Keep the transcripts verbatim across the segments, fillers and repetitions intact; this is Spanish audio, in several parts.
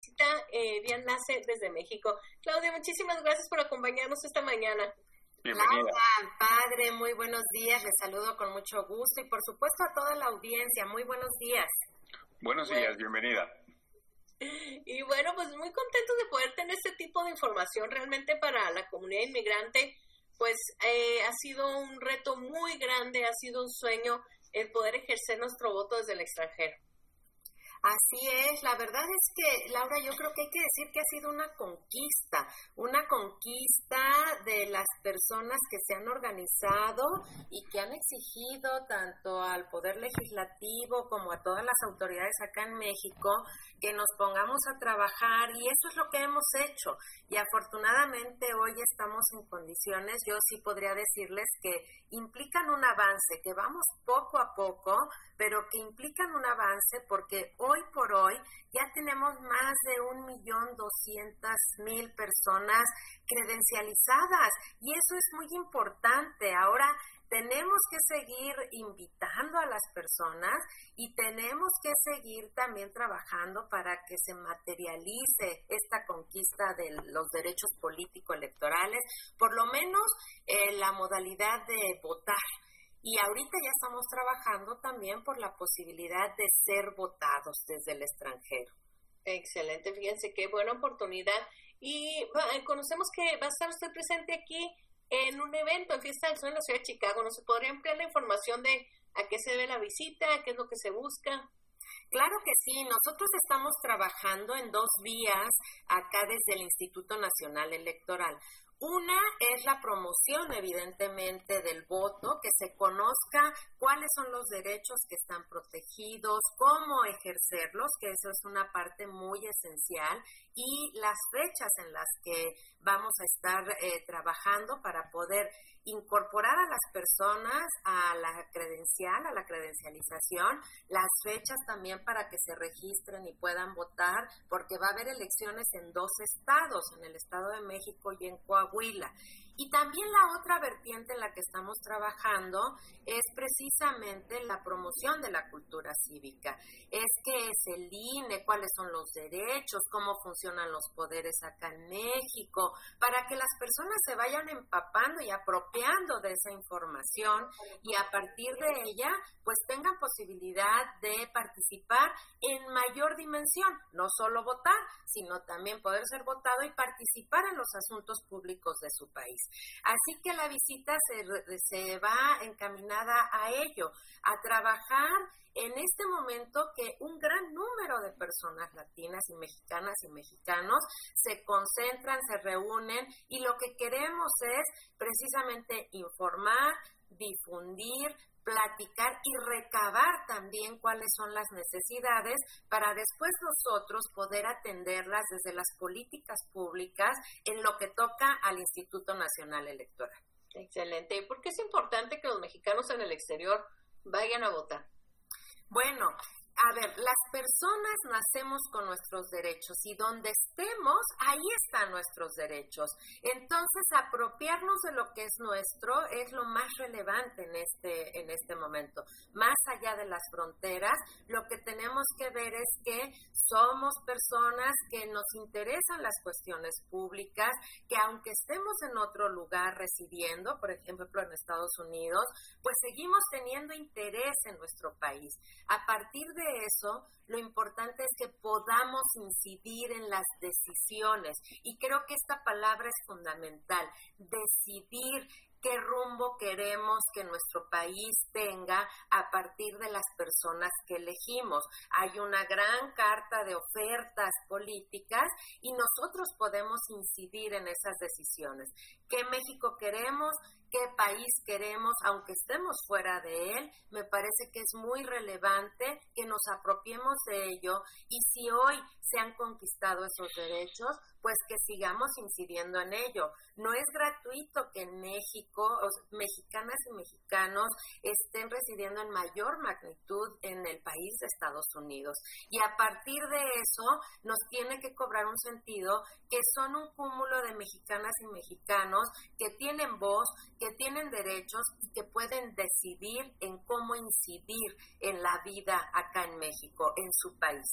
Eh, vía enlace desde México. Claudia, muchísimas gracias por acompañarnos esta mañana. Bienvenida. Laura, padre, muy buenos días, les saludo con mucho gusto y por supuesto a toda la audiencia, muy buenos días. Buenos bueno. días, bienvenida. Y bueno, pues muy contentos de poder tener este tipo de información realmente para la comunidad inmigrante, pues eh, ha sido un reto muy grande, ha sido un sueño el poder ejercer nuestro voto desde el extranjero. Así es, la verdad es que, Laura, yo creo que hay que decir que ha sido una conquista, una conquista de las personas que se han organizado y que han exigido tanto al Poder Legislativo como a todas las autoridades acá en México que nos pongamos a trabajar y eso es lo que hemos hecho y afortunadamente hoy estamos en condiciones, yo sí podría decirles que implican un avance, que vamos poco a poco, pero que implican un avance porque hoy por hoy ya tenemos más de un millón doscientas mil personas credencializadas y eso es muy importante. Ahora tenemos que seguir invitando a las personas y tenemos que seguir también trabajando para que se materialice esta conquista de los derechos político-electorales, por lo menos eh, la modalidad de votar. Y ahorita ya estamos trabajando también por la posibilidad de ser votados desde el extranjero. Excelente, fíjense qué buena oportunidad. Y bueno, conocemos que va a estar usted presente aquí en un evento en Fiesta del Sol en la ciudad de Chicago. ¿Nos podría ampliar la información de a qué se debe la visita, qué es lo que se busca? Claro que sí, nosotros estamos trabajando en dos vías acá desde el Instituto Nacional Electoral. Una es la promoción, evidentemente, del voto, que se conozca cuáles son los derechos que están protegidos, cómo ejercerlos, que eso es una parte muy esencial, y las fechas en las que vamos a estar eh, trabajando para poder incorporar a las personas a la credencial, a la credencialización, las fechas también para que se registren y puedan votar, porque va a haber elecciones en dos estados, en el Estado de México y en Coahuila. Y también la otra vertiente en la que estamos trabajando es precisamente la promoción de la cultura cívica. Es que es el I N E, cuáles son los derechos, cómo funcionan los poderes acá en México, para que las personas se vayan empapando y apropiando de esa información y a partir de ella pues tengan posibilidad de participar en mayor dimensión, no solo votar, sino también poder ser votado y participar en los asuntos públicos de su país. Así que la visita se, se va encaminada a ello, a trabajar en este momento que un gran número de personas latinas y mexicanas y mexicanos se concentran, se reúnen y lo que queremos es precisamente informar, difundir, platicar y recabar también cuáles son las necesidades para después nosotros poder atenderlas desde las políticas públicas en lo que toca al Instituto Nacional Electoral. Excelente. ¿Y por qué es importante que los mexicanos en el exterior vayan a votar? Bueno, a ver, las personas nacemos con nuestros derechos y donde estemos, ahí están nuestros derechos. Entonces, apropiarnos de lo que es nuestro es lo más relevante en este, en este momento. Más allá de las fronteras, lo que tenemos que ver es que somos personas que nos interesan las cuestiones públicas, que aunque estemos en otro lugar residiendo, por ejemplo en Estados Unidos, pues seguimos teniendo interés en nuestro país. A partir de eso, lo importante es que podamos incidir en las decisiones y creo que esta palabra es fundamental, decidir qué rumbo queremos que nuestro país tenga a partir de las personas que elegimos. Hay una gran carta de ofertas políticas y nosotros podemos incidir en esas decisiones. ¿Qué México queremos? ¿Qué país queremos? Aunque estemos fuera de él, me parece que es muy relevante que nos apropiemos de ello y si hoy se han conquistado esos derechos, pues que sigamos incidiendo en ello. No es gratuito que en México, mexicanas y mexicanos estén residiendo en mayor magnitud en el país de Estados Unidos. Y a partir de eso nos tiene que cobrar un sentido que son un cúmulo de mexicanas y mexicanos que tienen voz, que tienen derechos y que pueden decidir en cómo incidir en la vida acá en México, en su país.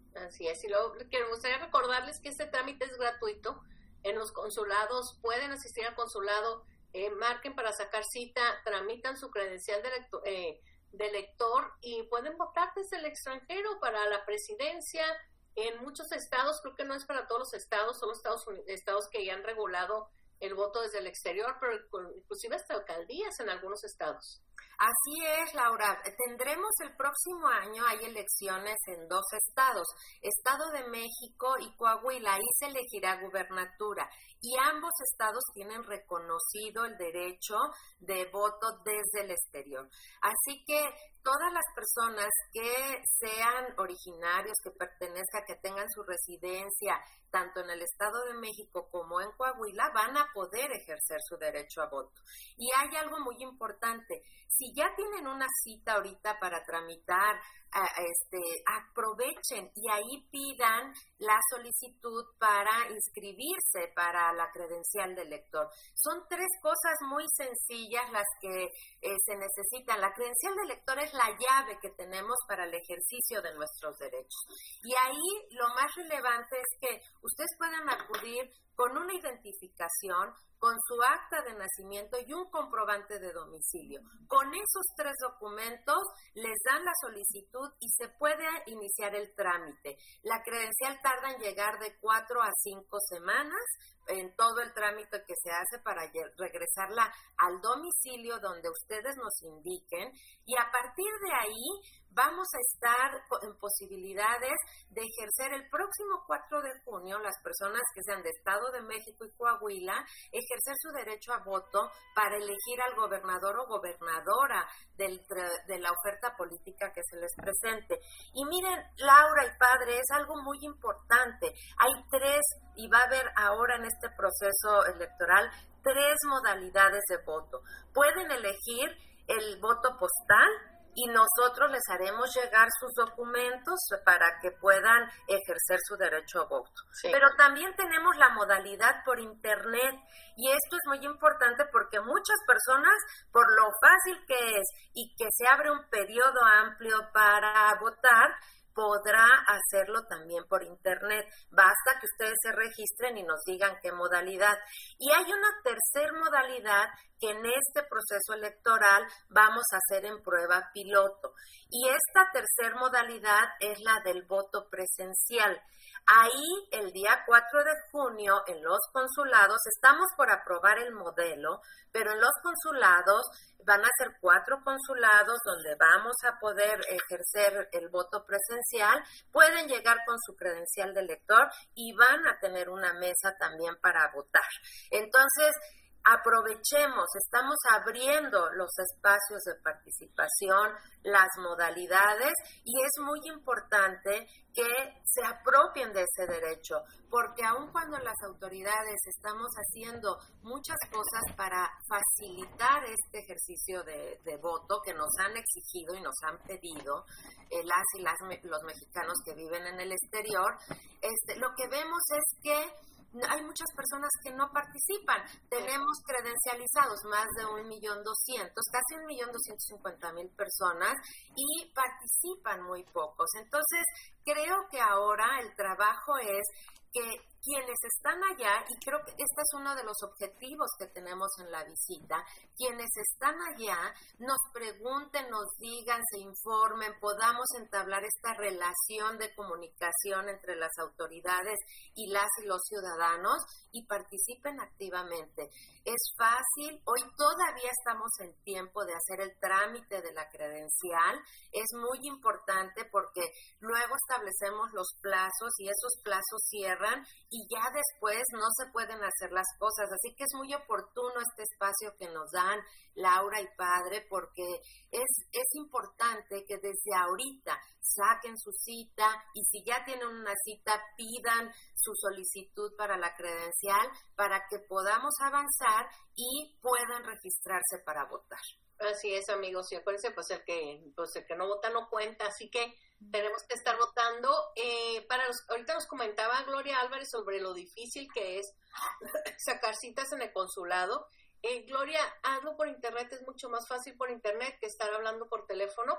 Así es, y luego me gustaría recordarles que este trámite es gratuito. En los consulados pueden asistir al consulado, eh, marquen para sacar cita, tramitan su credencial de, lector, eh, de lector y pueden votar desde el extranjero para la presidencia. En muchos estados, creo que no es para todos los estados, son los estados, estados que ya han regulado el voto desde el exterior, pero inclusive hasta alcaldías en algunos estados. Así es, Laura. Tendremos el próximo año, hay elecciones en dos estados, Estado de México y Coahuila, ahí se elegirá gubernatura. Y ambos estados tienen reconocido el derecho de voto desde el exterior. Así que todas las personas que sean originarios, que pertenezcan, que tengan su residencia, tanto en el Estado de México como en Coahuila, van a poder ejercer su derecho a voto. Y hay algo muy importante. Si ya tienen una cita ahorita para tramitar, uh, este, aprovechen y ahí pidan la solicitud para inscribirse para la credencial de lector. Son tres cosas muy sencillas las que eh, se necesitan. La credencial de lector es la llave que tenemos para el ejercicio de nuestros derechos. Y ahí lo más relevante es que ustedes puedan acudir con una identificación, con su acta de nacimiento y un comprobante de domicilio. Con esos tres documentos les dan la solicitud y se puede iniciar el trámite. La credencial tarda en llegar de cuatro a cinco semanas en todo el trámite que se hace para regresarla al domicilio donde ustedes nos indiquen, y a partir de ahí vamos a estar en posibilidades de ejercer el próximo cuatro de junio, las personas que sean de Estado de México y Coahuila, ejercer su derecho a voto para elegir al gobernador o gobernadora del, de la oferta política que se les presente. Y miren, Laura y padre, es algo muy importante. Hay tres, y va a haber ahora en este proceso electoral, tres modalidades de voto. Pueden elegir el voto postal, y nosotros les haremos llegar sus documentos para que puedan ejercer su derecho a voto. Sí. Pero también tenemos la modalidad por internet, y esto es muy importante porque muchas personas, por lo fácil que es y que se abre un periodo amplio para votar, podrá hacerlo también por internet. Basta que ustedes se registren y nos digan qué modalidad. Y hay una tercer modalidad que en este proceso electoral vamos a hacer en prueba piloto. Y esta tercer modalidad es la del voto presencial. Ahí, el día cuatro de junio, en los consulados, estamos por aprobar el modelo, pero en los consulados van a ser cuatro consulados donde vamos a poder ejercer el voto presencial. Pueden llegar con su credencial de elector y van a tener una mesa también para votar. Entonces, aprovechemos, estamos abriendo los espacios de participación, las modalidades, y es muy importante que se apropien de ese derecho, porque aun cuando las autoridades estamos haciendo muchas cosas para facilitar este ejercicio de, de voto que nos han exigido y nos han pedido eh, las y las, los mexicanos que viven en el exterior, este, lo que vemos es que hay muchas personas que no participan. Tenemos credencializados más de un millón doscientos, casi un millón doscientos cincuenta mil personas, y participan muy pocos. Entonces, creo que ahora el trabajo es que quienes están allá, y creo que este es uno de los objetivos que tenemos en la visita, quienes están allá nos pregunten, nos digan, se informen, podamos entablar esta relación de comunicación entre las autoridades y las y los ciudadanos, y participen activamente. Es fácil, hoy todavía estamos en tiempo de hacer el trámite de la credencial, es muy importante porque luego establecemos los plazos y esos plazos cierran y ya después no se pueden hacer las cosas, así que es muy oportuno este espacio que nos dan Laura y padre, porque es, es importante que desde ahorita saquen su cita, y si ya tienen una cita, pidan su solicitud para la credencial para que podamos avanzar y puedan registrarse para votar. Así es, amigos, y acuérdense, pues el que, pues el que no vota no cuenta, así que tenemos que estar votando. Eh, para los, ahorita nos comentaba Gloria Álvarez sobre lo difícil que es sacar citas en el consulado. Eh, Gloria, hazlo por internet, es mucho más fácil por internet que estar hablando por teléfono.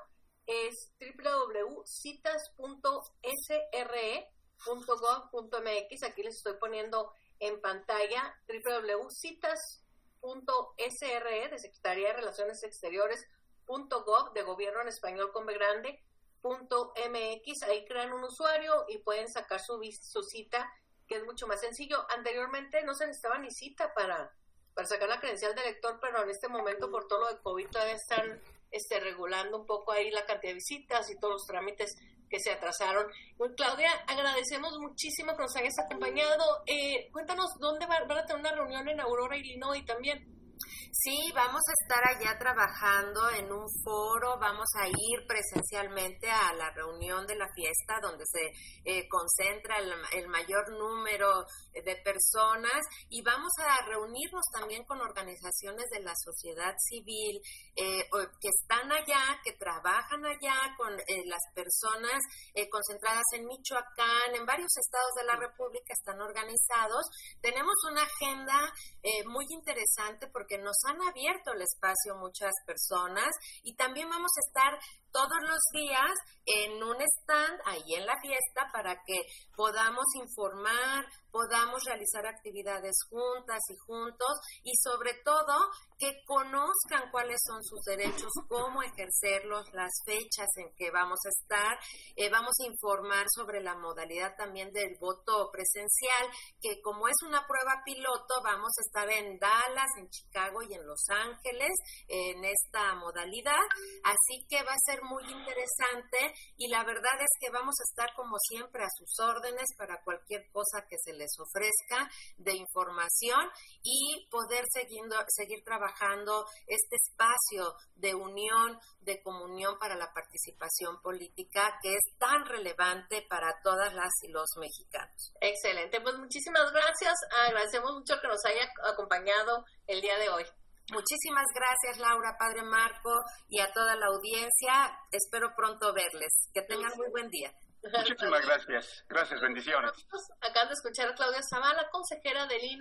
es doble u doble u doble u punto citas punto s r e punto gov punto m x. Aquí les estoy poniendo en pantalla doble u doble u doble u punto citas punto s r e de Secretaría de Relaciones Exteriores punto gov de Gobierno en Español con B grande punto m x. Ahí crean un usuario y pueden sacar su, su cita, que es mucho más sencillo. Anteriormente no se necesitaba ni cita para, para sacar la credencial de elector, pero en este momento por todo lo de COVID todavía están este, regulando un poco ahí la cantidad de visitas y todos los trámites que se atrasaron. Bueno, Claudia, agradecemos muchísimo que nos hayas acompañado. Eh, cuéntanos, ¿dónde va, van a tener una reunión en Aurora, Illinois también? Sí, vamos a estar allá trabajando en un foro, vamos a ir presencialmente a la reunión de la fiesta donde se eh, concentra el, el mayor número de personas, y vamos a reunirnos también con organizaciones de la sociedad civil eh, que están allá, que trabajan allá con eh, las personas eh, concentradas en Michoacán, en varios estados de la República están organizados. Tenemos una agenda eh, muy interesante porque nos han abierto el espacio muchas personas, y también vamos a estar todos los días en un stand ahí en la fiesta para que podamos informar, podamos realizar actividades juntas y juntos, y sobre todo que conozcan cuáles son sus derechos, cómo ejercerlos, las fechas en que vamos a estar. Eh, vamos a informar sobre la modalidad también del voto presencial, que como es una prueba piloto, vamos a estar en Dallas, en Chicago y en Los Ángeles en esta modalidad, así que va a ser muy interesante, y la verdad es que vamos a estar como siempre a sus órdenes para cualquier cosa que se les ofrezca de información, y poder seguindo, seguir trabajando este espacio de unión, de comunión para la participación política que es tan relevante para todas las y los mexicanos. Excelente, pues muchísimas gracias, agradecemos mucho que nos haya acompañado el día de hoy. Muchísimas gracias, Laura, Padre Marco, y a toda la audiencia. Espero pronto verles. Que tengan muy buen día. Muchísimas gracias. Gracias, bendiciones. Acaban de escuchar a Claudia Zavala, consejera del I N E.